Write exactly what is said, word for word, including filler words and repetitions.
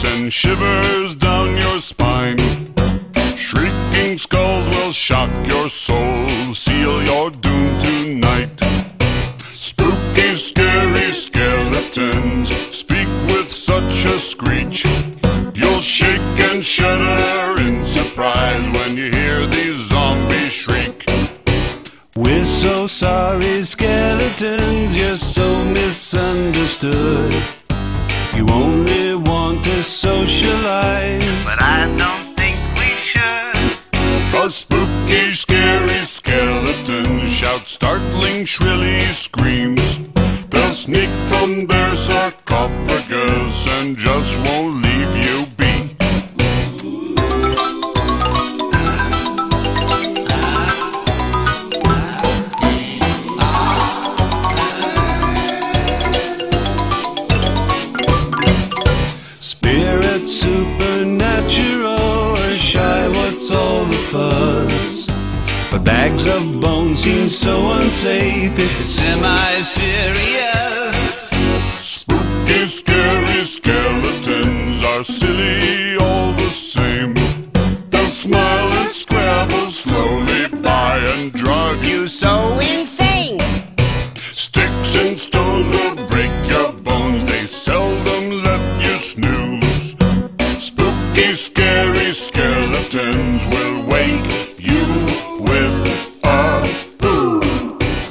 send shivers down your spine. Shrieking skulls will shock your soul, seal your doom tonight. Spooky, scary skeletons speak with such a screech. You'll shake and shudder in surprise when you hear these zombies shriek. We're so sorry, skeletons, you're so misunderstood. You only want to socialize, but I don't think we should. A spooky, scary skeleton shouts startling, shrilly screams. They'll sneak from their sarcophagus and just won't leave you be. Spirit supernatural or shy, what's all the fuss? But bags of bones seem so unsafe. It's semi-serious.